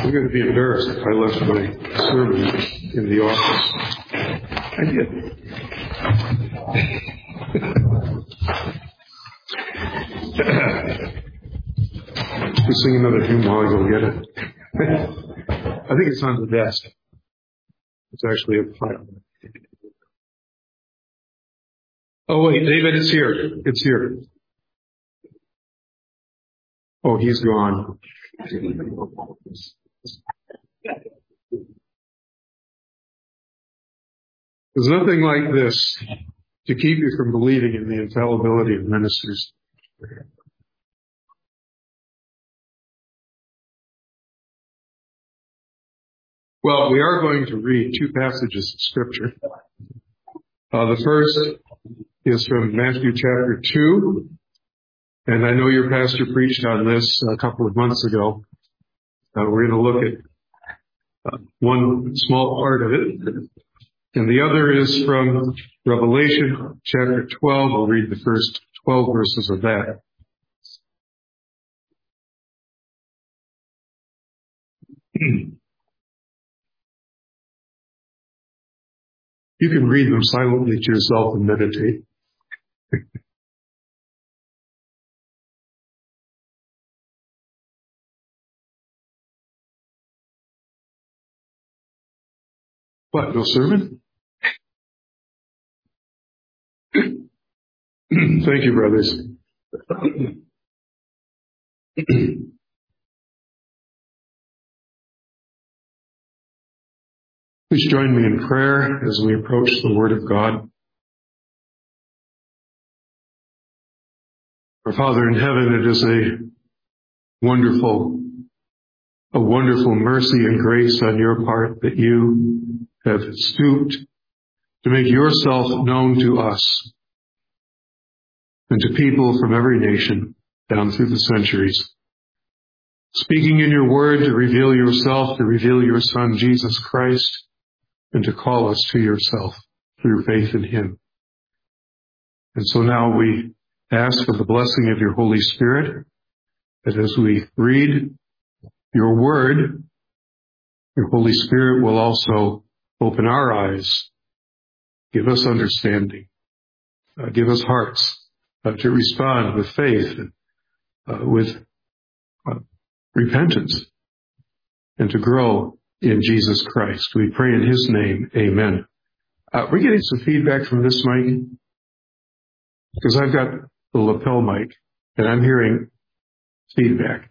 I'm going to be embarrassed if I left my sermon in the office. I did. We sing another hymn while I go get it. I think it's on the desk. It's actually a pile. Oh, wait, David, it's here. It's here. Oh, he's gone. There's nothing like this to keep you from believing in the infallibility of ministers. Well, we are going to read two passages of Scripture. The first is from Matthew chapter 2. And I know your pastor preached on this a couple of months ago. We're going to look at one small part of it. And the other is from Revelation chapter 12. I'll read the first 12 verses of that. You can read them silently to yourself and meditate. What, no sermon? Thank you, brothers. Please join me in prayer as we approach the Word of God. Our Father in heaven, it is a wonderful mercy and grace on your part that you have stooped to make yourself known to us and to people from every nation down through the centuries. Speaking in your word to reveal yourself, to reveal your Son, Jesus Christ, and to call us to yourself through faith in him. And so now we ask for the blessing of your Holy Spirit, that as we read your word, your Holy Spirit will also open our eyes, give us understanding, give us hearts to respond with faith, with repentance, and to grow in Jesus Christ. We pray in his name, amen. We're getting some feedback from this mic, because I've got the lapel mic, and I'm hearing feedback.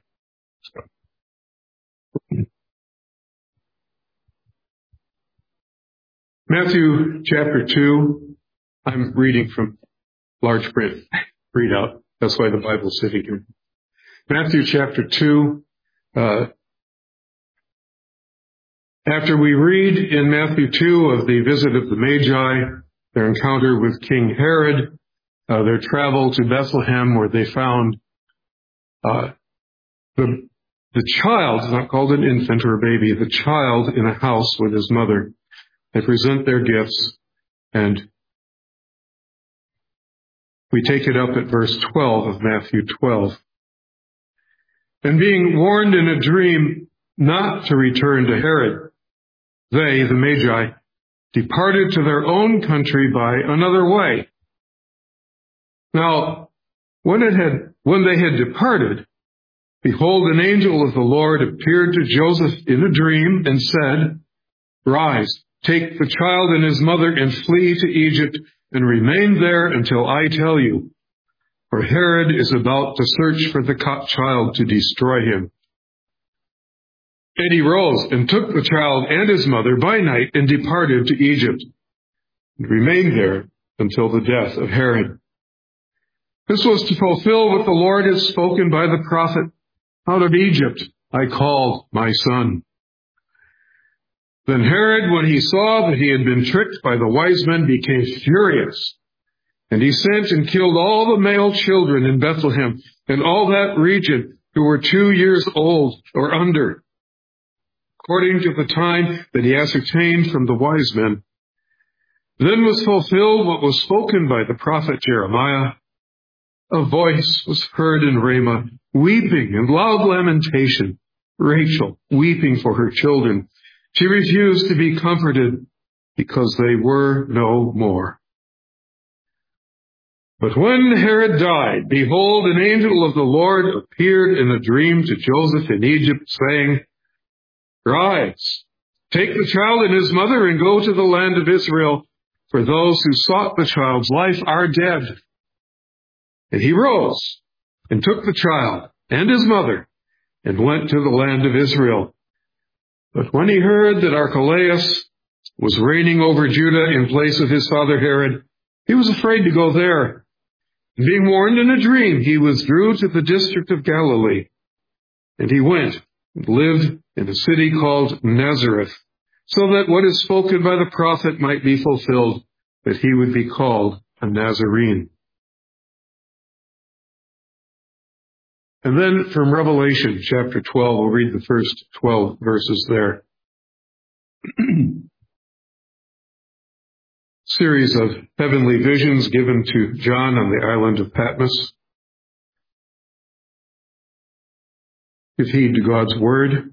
Matthew chapter 2, I'm reading from large print, read out. That's why the Bible's sitting here. Matthew chapter 2, after we read in Matthew 2 of the visit of the Magi, their encounter with King Herod, their travel to Bethlehem where they found the child, it's not called an infant or a baby, the child in a house with his mother. They present their gifts, and we take it up at verse 12 of Matthew 12. And being warned in a dream not to return to Herod, they, the Magi, departed to their own country by another way. Now, when they had departed, behold, an angel of the Lord appeared to Joseph in a dream and said, "Rise, take the child and his mother and flee to Egypt and remain there until I tell you. For Herod is about to search for the child to destroy him." And he rose and took the child and his mother by night and departed to Egypt and remained there until the death of Herod. This was to fulfill what the Lord had spoken by the prophet, "Out of Egypt I called my son." Then Herod, when he saw that he had been tricked by the wise men, became furious. And he sent and killed all the male children in Bethlehem and all that region who were 2 years old or under, according to the time that he ascertained from the wise men. Then was fulfilled what was spoken by the prophet Jeremiah. A voice was heard in Ramah, weeping and loud lamentation Rachel, weeping for her children. She refused to be comforted because they were no more. But when Herod died, behold, an angel of the Lord appeared in a dream to Joseph in Egypt, saying, Rise, take the child and his mother and go to the land of Israel, for those who sought the child's life are dead. And he rose and took the child and his mother and went to the land of Israel. But when he heard that Archelaus was reigning over Judah in place of his father Herod, he was afraid to go there. Being warned in a dream, he withdrew to the district of Galilee. And he went and lived in a city called Nazareth, so that what is spoken by the prophet might be fulfilled, that he would be called a Nazarene. And then from Revelation chapter 12, we'll read the first 12 verses there. Series of heavenly visions given to John on the island of Patmos. Give heed to God's word.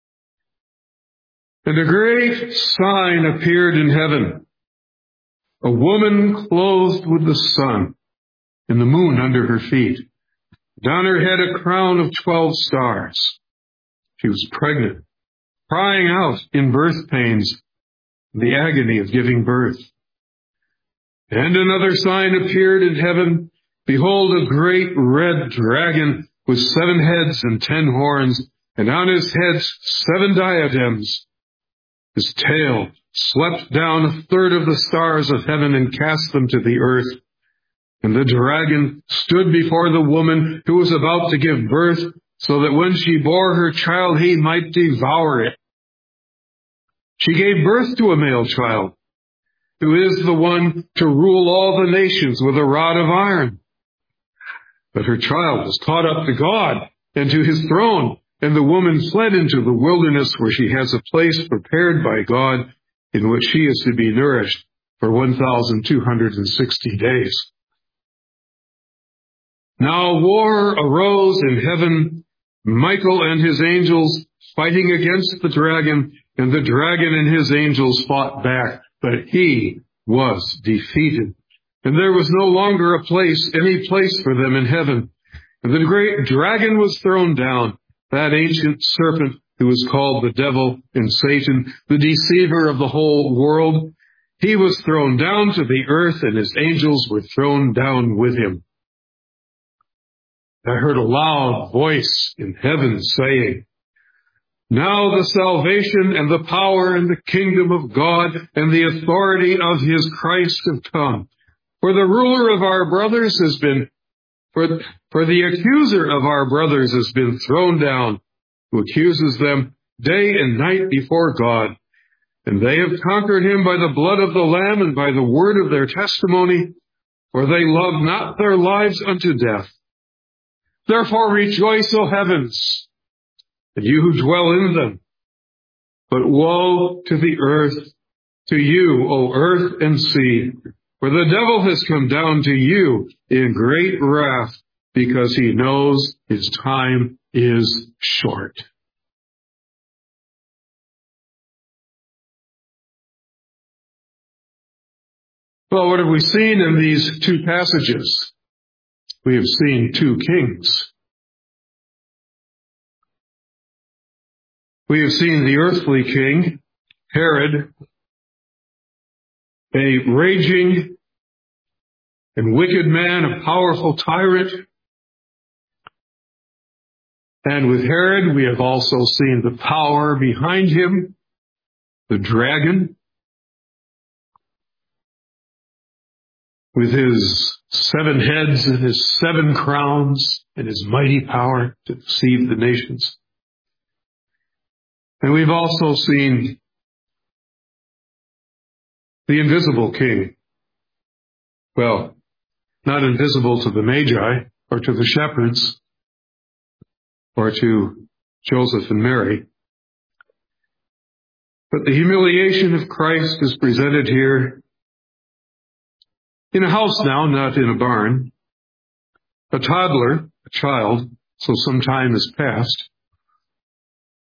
And a great sign appeared in heaven, a woman clothed with the sun, and the moon under her feet. Down her head a crown of 12 stars. She was pregnant, crying out in birth pains, the agony of giving birth. And another sign appeared in heaven. Behold, a great red dragon with 7 heads and 10 horns, and on his heads 7 diadems. His tail swept down a third of the stars of heaven and cast them to the earth. And the dragon stood before the woman who was about to give birth, so that when she bore her child, he might devour it. She gave birth to a male child, who is the one to rule all the nations with a rod of iron. But her child was caught up to God and to his throne, and the woman fled into the wilderness where she has a place prepared by God in which she is to be nourished for 1,260 days. Now war arose in heaven, Michael and his angels fighting against the dragon, and the dragon and his angels fought back. But he was defeated, and there was no longer any place for them in heaven. And the great dragon was thrown down, that ancient serpent who is called the devil and Satan, the deceiver of the whole world. He was thrown down to the earth, and his angels were thrown down with him. I heard a loud voice in heaven saying, Now the salvation and the power and the kingdom of God and the authority of his Christ have come. For the ruler of our brothers has been, for the accuser of our brothers has been thrown down, who accuses them day and night before God. And they have conquered him by the blood of the Lamb and by the word of their testimony, for they love not their lives unto death. Therefore rejoice, O heavens, and you who dwell in them. But woe to the earth, to you, O earth and sea, for the devil has come down to you in great wrath, because he knows his time is short. Well, what have we seen in these two passages? We have seen two kings. We have seen the earthly king, Herod, a raging and wicked man, a powerful tyrant. And with Herod, we have also seen the power behind him, the dragon, with his 7 heads and his 7 crowns and his mighty power to deceive the nations. And we've also seen the invisible king. Well, not invisible to the Magi or to the shepherds or to Joseph and Mary. But the humiliation of Christ is presented here in a house now, not in a barn. A toddler, a child, so some time has passed.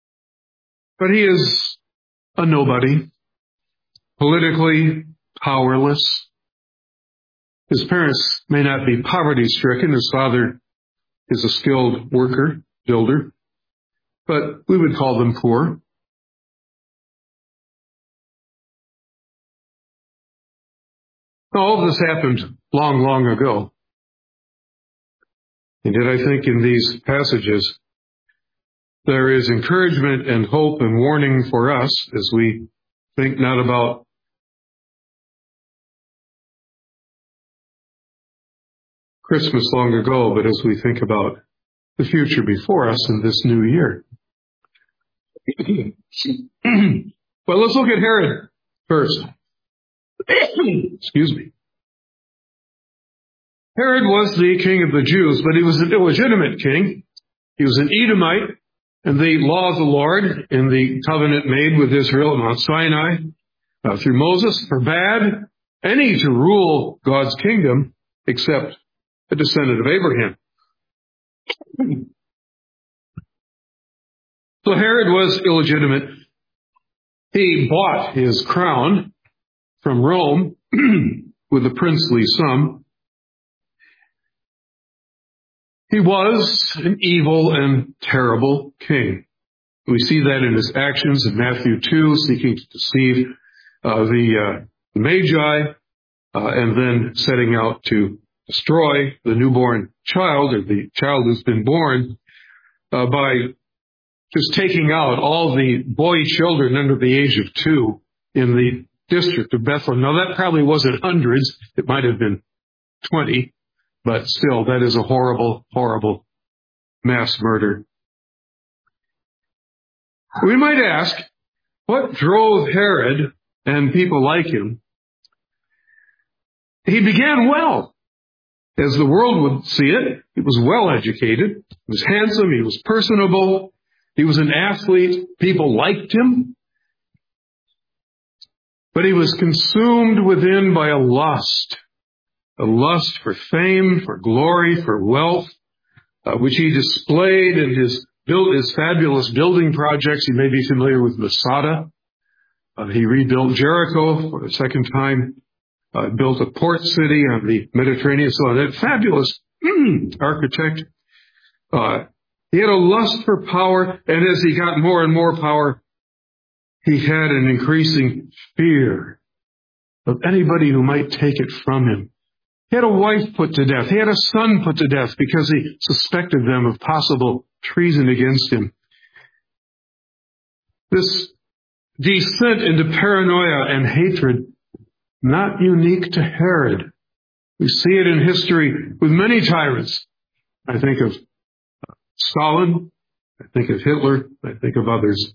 But he is a nobody, politically powerless. His parents may not be poverty-stricken. His father is a skilled worker, builder, but we would call them poor. All of this happened long, long ago. And yet I think in these passages, there is encouragement and hope and warning for us as we think not about Christmas long ago, but as we think about the future before us in this new year. Well, let's look at Herod first. Excuse me. Herod was the king of the Jews, but he was an illegitimate king. He was an Edomite, and the law of the Lord in the covenant made with Israel at Mount Sinai through Moses forbade any to rule God's kingdom except a descendant of Abraham. So Herod was illegitimate. He bought his crown from Rome with a princely sum. He was an evil and terrible king. We see that in his actions in Matthew 2, seeking to deceive the Magi, and then setting out to destroy the newborn child, or the child who's been born, by just taking out all the boy children under the age of 2 in the district of Bethlehem. Now, that probably wasn't hundreds. It might have been 20. But still, that is a horrible, horrible mass murder. We might ask, what drove Herod and people like him? He began well. As the world would see it, he was well educated. He was handsome. He was personable. He was an athlete. People liked him. But he was consumed within by a lust for fame, for glory, for wealth, which he displayed in his fabulous building projects. You may be familiar with Masada. He rebuilt Jericho for the second time, built a port city on the Mediterranean. So that fabulous architect. He had a lust for power, and as he got more and more power, he had an increasing fear of anybody who might take it from him. He had a wife put to death. He had a son put to death because he suspected them of possible treason against him. This descent into paranoia and hatred, not unique to Herod. We see it in history with many tyrants. I think of Stalin. I think of Hitler. I think of others.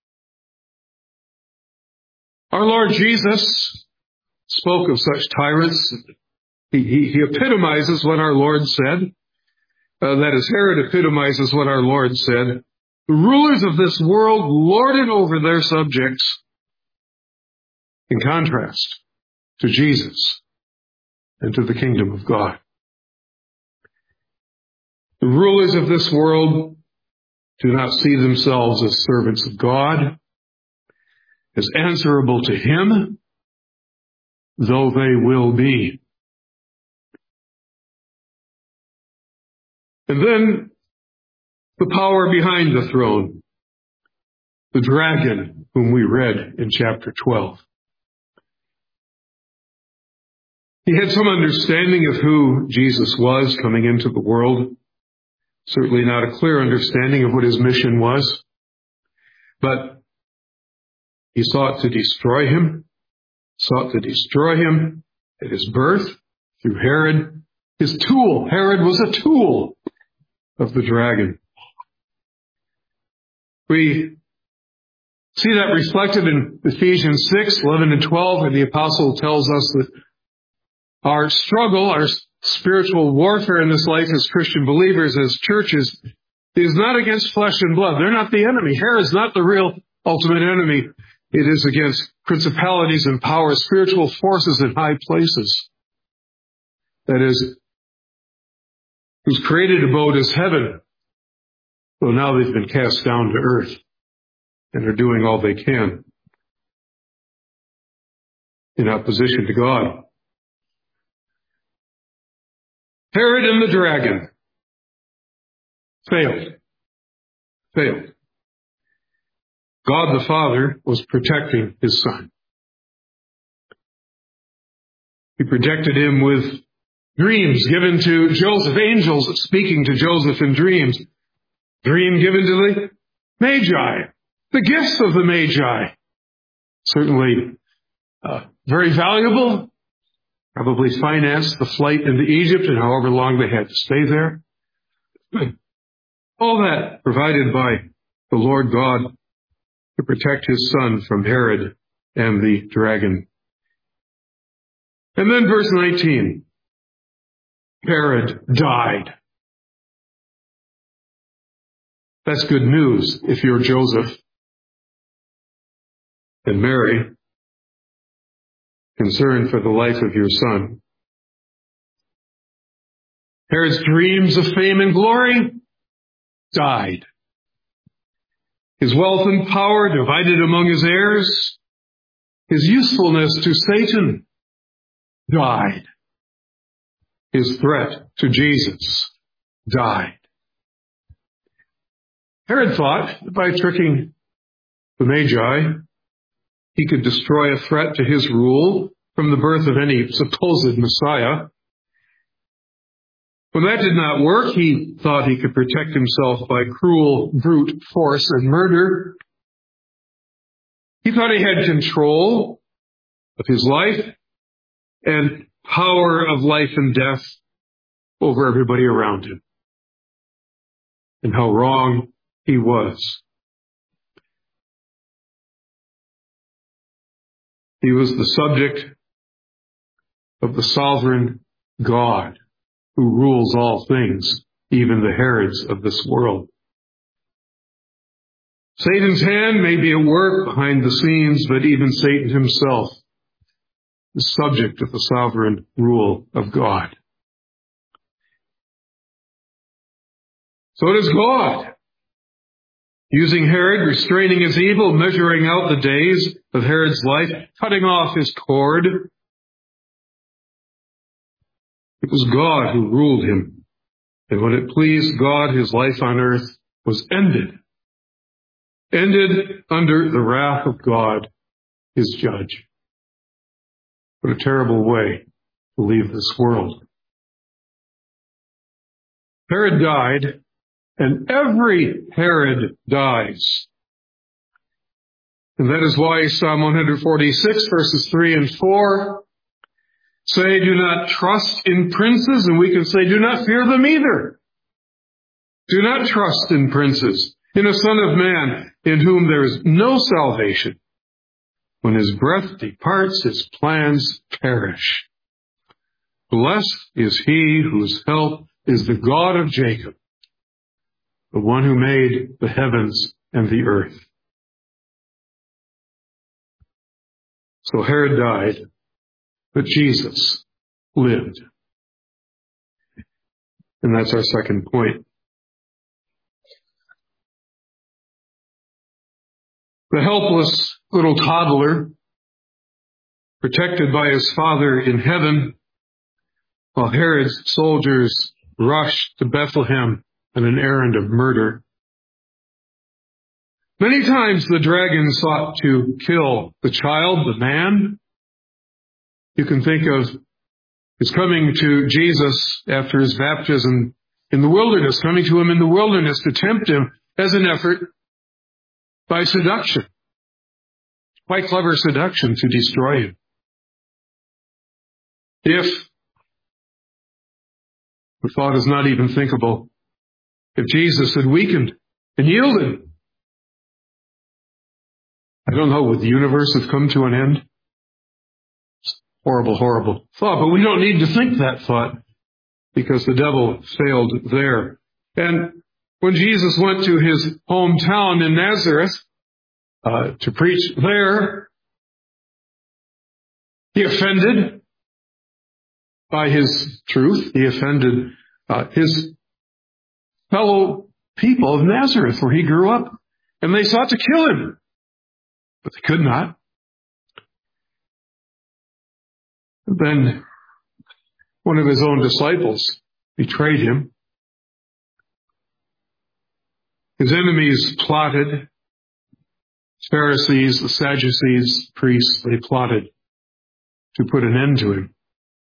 Our Lord Jesus spoke of such tyrants. He epitomizes what our Lord said. That is, Herod epitomizes what our Lord said. The rulers of this world lord it over their subjects, in contrast to Jesus and to the kingdom of God. The rulers of this world do not see themselves as servants of God, as answerable to Him, though they will be. And then the power behind the throne, the dragon whom we read in chapter 12. He had some understanding of who Jesus was coming into the world. Certainly not a clear understanding of what his mission was. But he sought to destroy him at his birth through Herod. His tool. Herod was a tool of the dragon. We see that reflected in Ephesians 6, 11 and 12, where the apostle tells us that our struggle, our spiritual warfare in this life as Christian believers, as churches, is not against flesh and blood. They're not the enemy. Herod's not the real ultimate enemy. It is against principalities and powers, spiritual forces in high places. That is, whose created abode is heaven. Well, now they've been cast down to earth. and are doing all they can in opposition to God. Herod and the dragon failed. God the Father was protecting his Son. He protected him with dreams given to Joseph, angels speaking to Joseph in dreams. Dream given to the Magi, the gifts of the Magi. Certainly very valuable. Probably financed the flight into Egypt and however long they had to stay there. All that provided by the Lord God to protect his Son from Herod and the dragon. And then verse 19. Herod died. That's good news if you're Joseph and Mary, concerned for the life of your son. Herod's dreams of fame and glory died. His wealth and power divided among his heirs. His usefulness to Satan died. His threat to Jesus died. Herod thought that by tricking the Magi, he could destroy a threat to his rule from the birth of any supposed Messiah. When that did not work, he thought he could protect himself by cruel, brute force and murder. He thought he had control of his life and power of life and death over everybody around him. And how wrong he was. He was the subject of the sovereign God who rules all things, even the Herods of this world. Satan's hand may be at work behind the scenes, but even Satan himself is subject to the sovereign rule of God. So does God. Using Herod, restraining his evil, measuring out the days of Herod's life, cutting off his cord. It was God who ruled him. And when it pleased God, his life on earth was ended. Ended under the wrath of God, his judge. What a terrible way to leave this world. Herod died, and every Herod dies. And that is why Psalm 146, verses 3 and 4 say, do not trust in princes, and we can say, do not fear them either. Do not trust in princes, in a son of man, in whom there is no salvation. When his breath departs, his plans perish. Blessed is he whose help is the God of Jacob, the one who made the heavens and the earth. So Herod died, but Jesus lived. And that's our second point. The helpless little toddler, protected by his father in heaven, while Herod's soldiers rushed to Bethlehem on an errand of murder. Many times the dragon sought to kill the child, the man. You can think of his coming to Jesus after his baptism in the wilderness, coming to him in the wilderness to tempt him as an effort by seduction. Quite clever seduction to destroy him. If, the thought is not even thinkable, if Jesus had weakened and yielded, I don't know, would the universe have come to an end? Horrible, horrible thought, but we don't need to think that thought because the devil failed there. And when Jesus went to his hometown in Nazareth to preach there, he offended by his truth. He offended his fellow people of Nazareth where he grew up, and they sought to kill him. but they could not. Then one of his own disciples betrayed him. His enemies plotted. Pharisees, the Sadducees, priests, they plotted to put an end to him.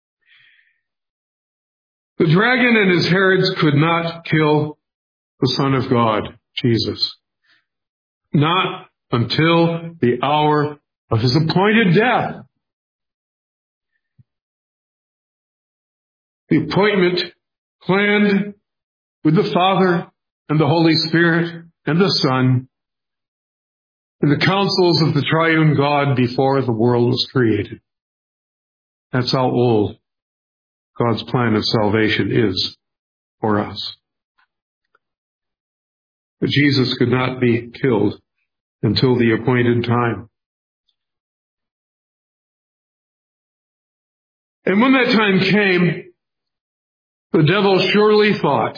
The dragon and his Herods could not kill the Son of God, Jesus. Not until the hour of his appointed death. The appointment planned with the Father and the Holy Spirit and the Son in the councils of the triune God before the world was created. That's how old God's plan of salvation is for us. But Jesus could not be killed until the appointed time. And when that time came, the devil surely thought,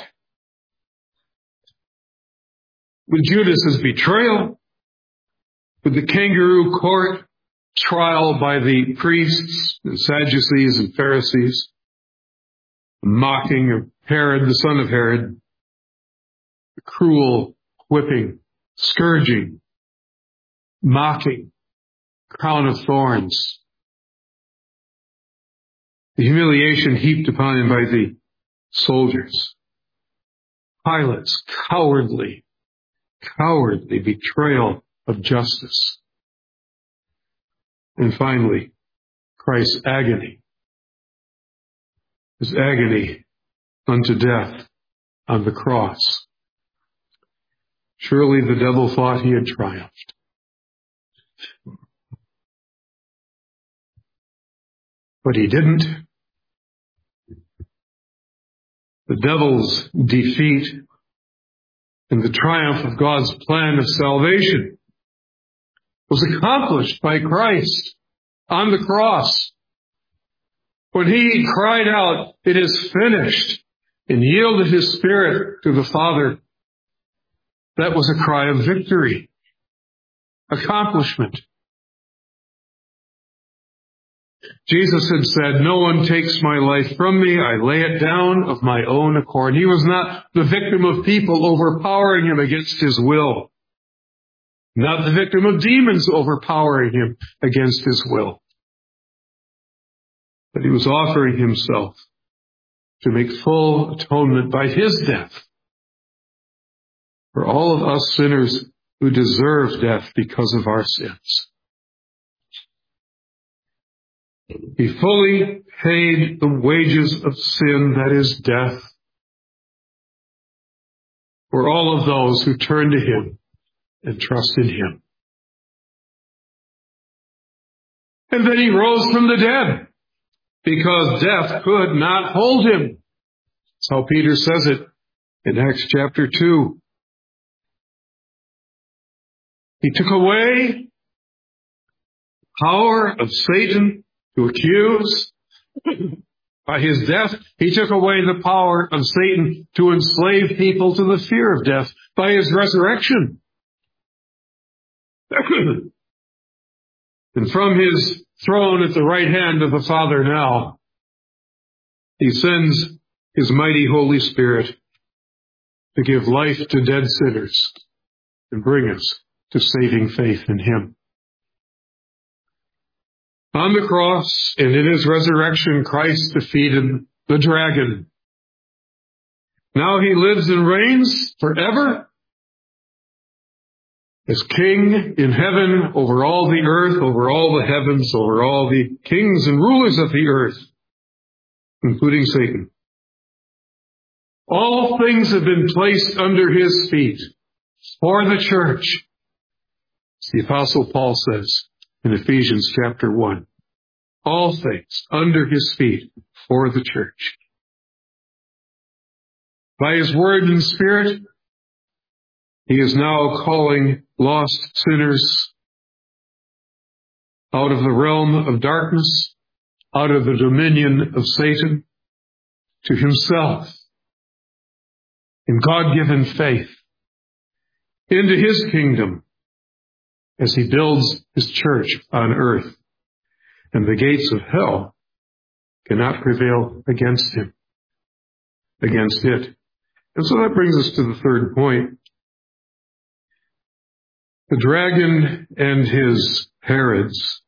with Judas's betrayal, with the kangaroo court trial by the priests, the Sadducees and Pharisees, the mocking of Herod, the son of Herod, the cruel whipping, scourging, mocking, crown of thorns, the humiliation heaped upon him by the soldiers, Pilate's cowardly betrayal of justice, and finally, Christ's agony, his agony unto death on the cross. Surely the devil thought he had triumphed. But he didn't. The devil's defeat and the triumph of God's plan of salvation was accomplished by Christ on the cross. When he cried out, "It is finished," and yielded his spirit to the Father, that was a cry of victory, accomplishment. Jesus had said, "No one takes my life from me. I lay it down of my own accord." He was not the victim of people overpowering him against his will. Not the victim of demons overpowering him against his will. But he was offering himself to make full atonement by his death for all of us sinners who deserve death because of our sins. He fully paid the wages of sin, that is death, for all of those who turn to him and trust in him. And then he rose from the dead, because death could not hold him. That's how Peter says it in Acts chapter 2. He took away the power of Satan to accuse. By his death, he took away the power of Satan to enslave people to the fear of death. By his resurrection. And from his throne at the right hand of the Father now, he sends his mighty Holy Spirit to give life to dead sinners and bring us to saving faith in him. On the cross and in his resurrection, Christ defeated the dragon. Now he lives and reigns forever as King in heaven over all the earth, over all the heavens, over all the kings and rulers of the earth, including Satan. All things have been placed under his feet for the church. As the Apostle Paul says in Ephesians chapter 1, all things under his feet for the church. By his word and spirit, he is now calling lost sinners out of the realm of darkness, out of the dominion of Satan, to himself in God-given faith, into his kingdom, as he builds his church on earth. And the gates of hell cannot prevail against him, against it. And so that brings us to the third point. The dragon and his Herods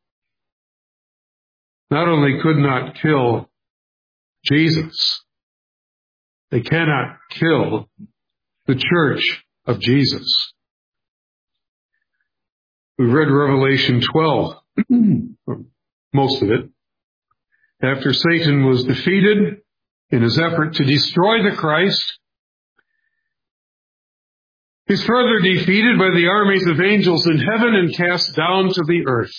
not only could not kill Jesus, they cannot kill the church of Jesus. We've read Revelation 12, most of it. After Satan was defeated in his effort to destroy the Christ, he's further defeated by the armies of angels in heaven and cast down to the earth.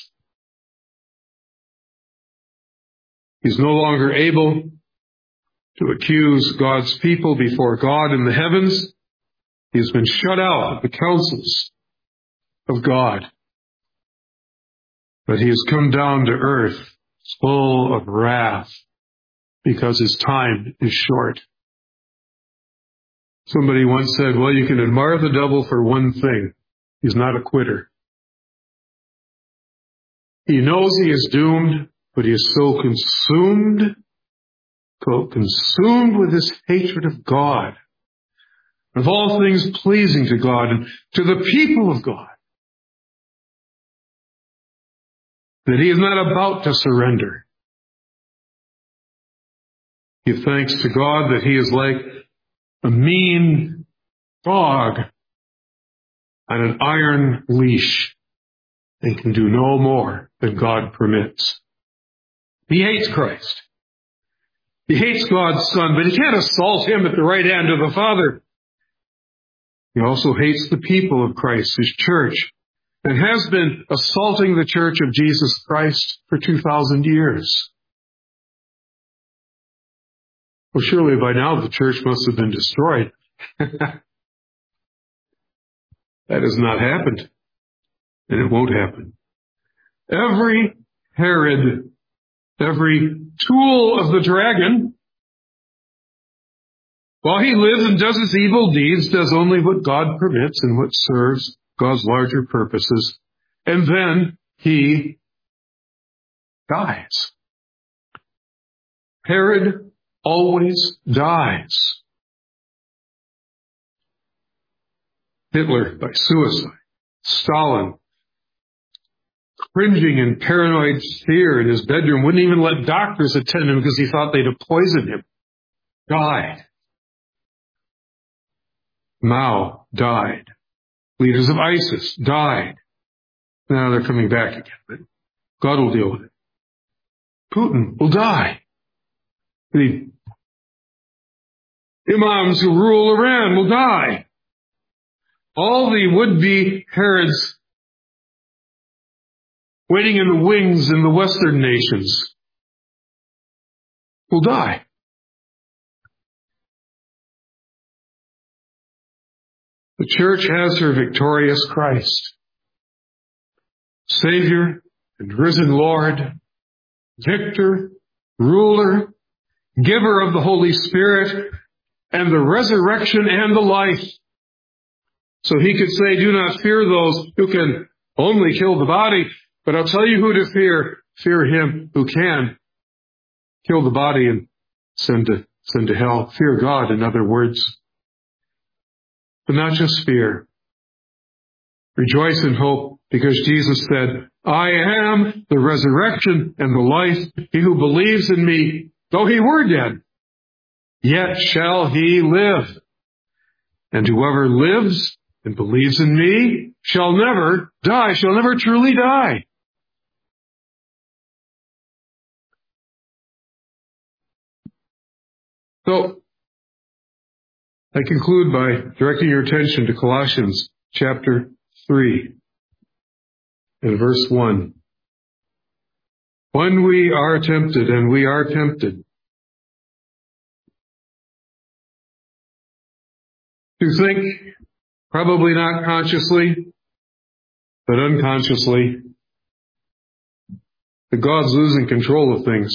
He's no longer able to accuse God's people before God in the heavens. He's been shut out of the counsels of God. But he has come down to earth full of wrath because his time is short. Somebody once said, well, you can admire the devil for one thing. He's not a quitter. He knows he is doomed, but he is so consumed with his hatred of God, of all things pleasing to God and to the people of God, that he is not about to surrender. Give thanks to God that he is like a mean dog on an iron leash and can do no more than God permits. He hates Christ. He hates God's Son, but he can't assault him at the right hand of the Father. He also hates the people of Christ, his church, and has been assaulting the church of Jesus Christ for 2,000 years. Well, surely by now the church must have been destroyed. That has not happened, and it won't happen. Every Herod, every tool of the dragon, while he lives and does his evil deeds, does only what God permits and what serves God's larger purposes. And then he dies. Herod always dies. Hitler by suicide. Stalin, cringing in paranoid fear in his bedroom, wouldn't even let doctors attend him because he thought they'd have poisoned him. Died. Mao died. Leaders of ISIS died. Now they're coming back again, but God will deal with it. Putin will die. The imams who rule Iran will die. All the would-be Herods waiting in the wings in the Western nations will die. The church has her victorious Christ, Savior and risen Lord, victor, ruler, giver of the Holy Spirit, and the resurrection and the life. So he could say, do not fear those who can only kill the body, but I'll tell you who to fear. Fear him who can kill the body and send to hell. Fear God, in other words. But not just fear. Rejoice in hope, because Jesus said, I am the resurrection and the life. He who believes in me, though he were dead, yet shall he live. And whoever lives and believes in me shall never die, shall never truly die. So, I conclude by directing your attention to Colossians chapter 3 and verse 1. When we are tempted, and we are tempted, to think, probably not consciously, but unconsciously, that God's losing control of things.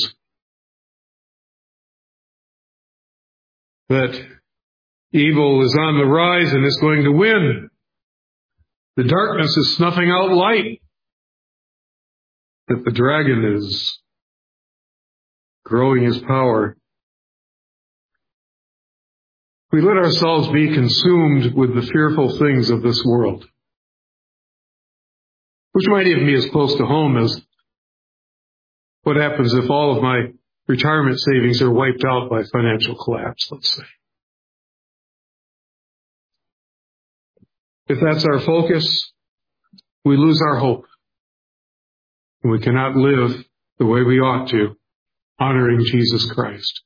That evil is on the rise and is going to win. The darkness is snuffing out light. That the dragon is growing his power. We let ourselves be consumed with the fearful things of this world, which might even be as close to home as what happens if all of my retirement savings are wiped out by financial collapse, let's say. If that's our focus, we lose our hope. And we cannot live the way we ought to, honoring Jesus Christ.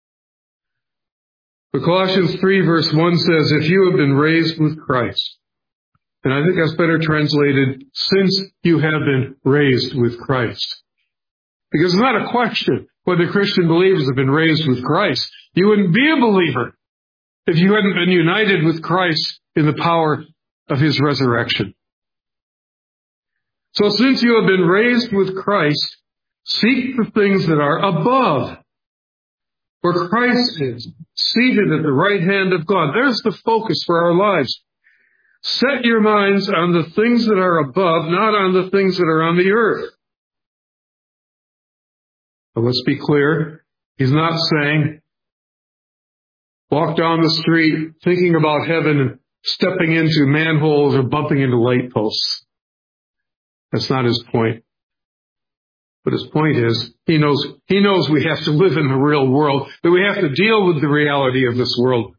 But Colossians 3 verse 1 says, if you have been raised with Christ, and I think that's better translated, since you have been raised with Christ. Because it's not a question whether Christian believers have been raised with Christ. You wouldn't be a believer if you hadn't been united with Christ in the power of his resurrection. So since you have been raised with Christ, seek the things that are above, where Christ is, seated at the right hand of God. There's the focus for our lives. Set your minds on the things that are above, not on the things that are on the earth. But let's be clear. He's not saying, walk down the street thinking about heaven and stepping into manholes or bumping into light posts. That's not his point. But his point is, he knows we have to live in the real world, that we have to deal with the reality of this world.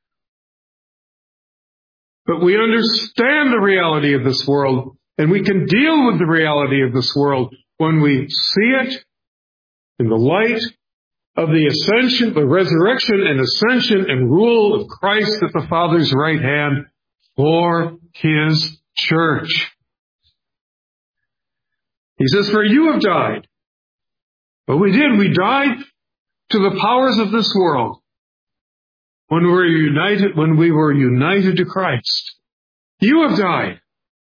But we understand the reality of this world, and we can deal with the reality of this world when we see it in the light of the ascension, the resurrection and ascension and rule of Christ at the Father's right hand for his church. He says, for you have died. But we did. We died to the powers of this world when we were united to Christ. You have died.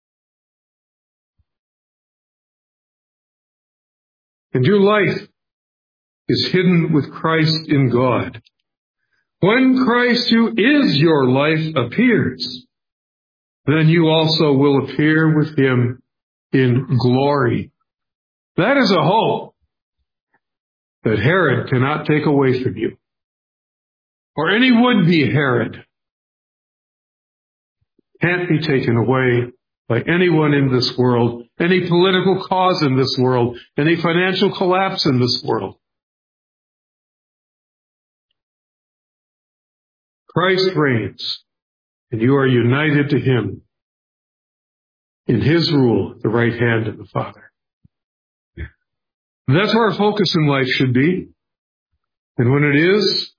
And your life is hidden with Christ in God. When Christ, who is your life, appears, then you also will appear with him in glory. That is a hope that Herod cannot take away from you, or any would-be Herod can't be taken away by anyone in this world, any political cause in this world, any financial collapse in this world. Christ reigns, and you are united to him in his rule, the right hand of the Father. And that's where our focus in life should be. And when it is,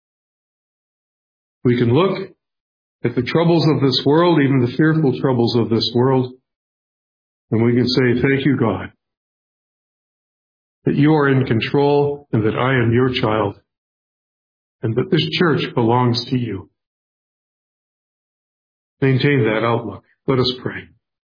we can look at the troubles of this world, even the fearful troubles of this world, and we can say, thank you, God, that you are in control and that I am your child, and that this church belongs to you. Maintain that outlook. Let us pray.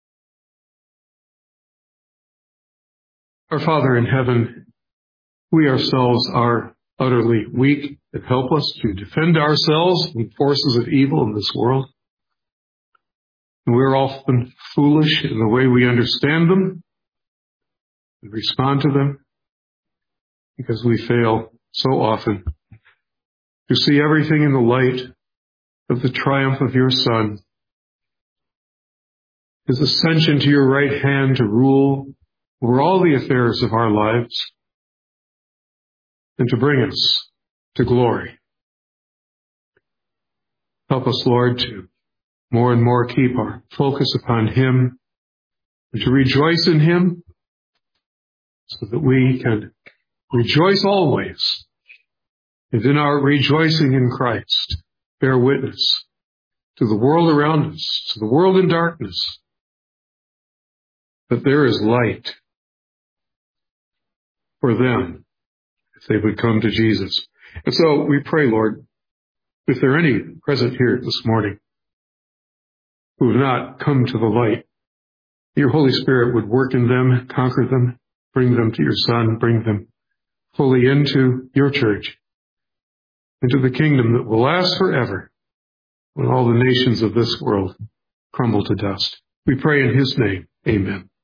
Our Father in heaven, we ourselves are utterly weak and helpless to defend ourselves from forces of evil in this world. And we're often foolish in the way we understand them and respond to them, because we fail so often to see everything in the light of the triumph of your Son, his ascension to your right hand to rule over all the affairs of our lives and to bring us to glory. Help us, Lord, to more and more keep our focus upon him and to rejoice in him so that we can rejoice always, and in our rejoicing in Christ bear witness to the world around us, to the world in darkness, that there is light for them if they would come to Jesus. And so we pray, Lord, if there are any present here this morning who have not come to the light, your Holy Spirit would work in them, conquer them, bring them to your Son, bring them fully into your church, into the kingdom that will last forever when all the nations of this world crumble to dust. We pray in his name. Amen.